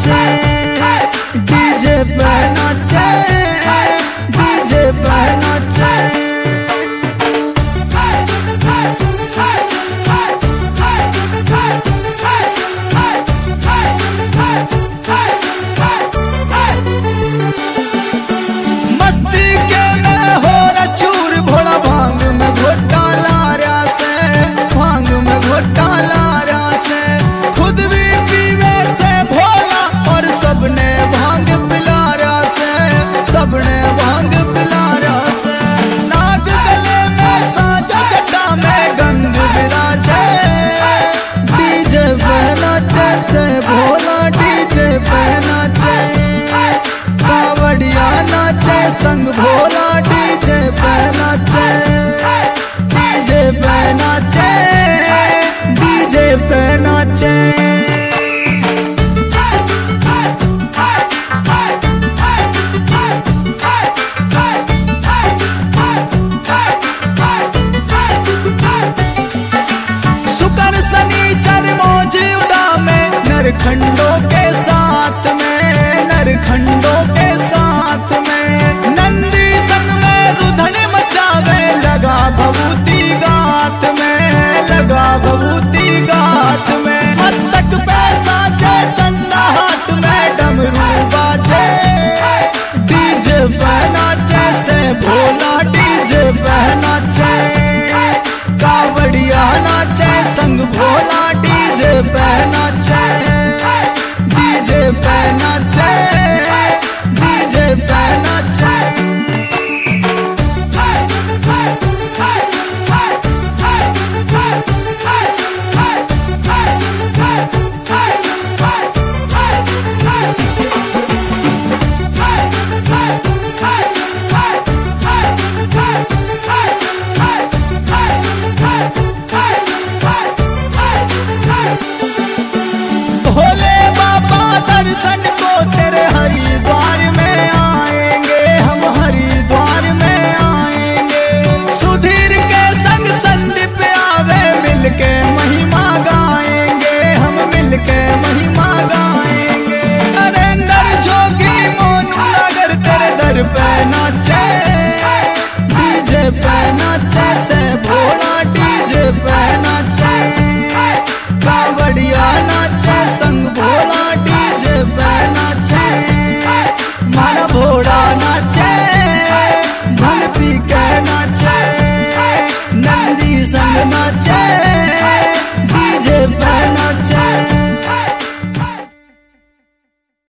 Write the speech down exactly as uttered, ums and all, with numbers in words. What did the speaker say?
नाचे, डीजे पे नाचे, डीजे पे नाचे। मस्ती के में हो रचूर भोला भांग में घोटा लारा से, भांग में घोटा लारा से। खुद भी पीवे से भोला और सबने भांग पिलारा से, सबने भांग पिलारा से। नाग गले में साजा जटा में गंग विराजे, डीजे पे नाचे से भोला डीजे पे नाचे। कावड़िया नाचे संग भोला डीजे पे नाचे, डीजे पे नाचे, डीजे पे नाचे। शुक्र शनिचर मौजूदा में नरखंडों के साथ में, नरखंडों के साथ में। नंदी संग में रुधन मचावे लगा भभूति गात में, लगा भभूति गात में। मस्तक पे साजे चंदा हाथ में डमरू बाजे, डीजे पे नाचे से भोला डीजे पे नाचे। कावड़िया नाचे संग भोला डीजे पे नाचे, डीजे पे नाचे, डीजे पे नाचे। भोले बाबा दर्शन को तेरे हरिद्वार में आएंगे, हम हरिद्वार में आएंगे। सुधीर के संग संदीप आवे मिलके महिमा गाएंगे, हम मिलके महिमा गाएंगे। नरेंद्र जोगी मोनू नगर तेरे दर पे नाचे, डीजे पे नाचे।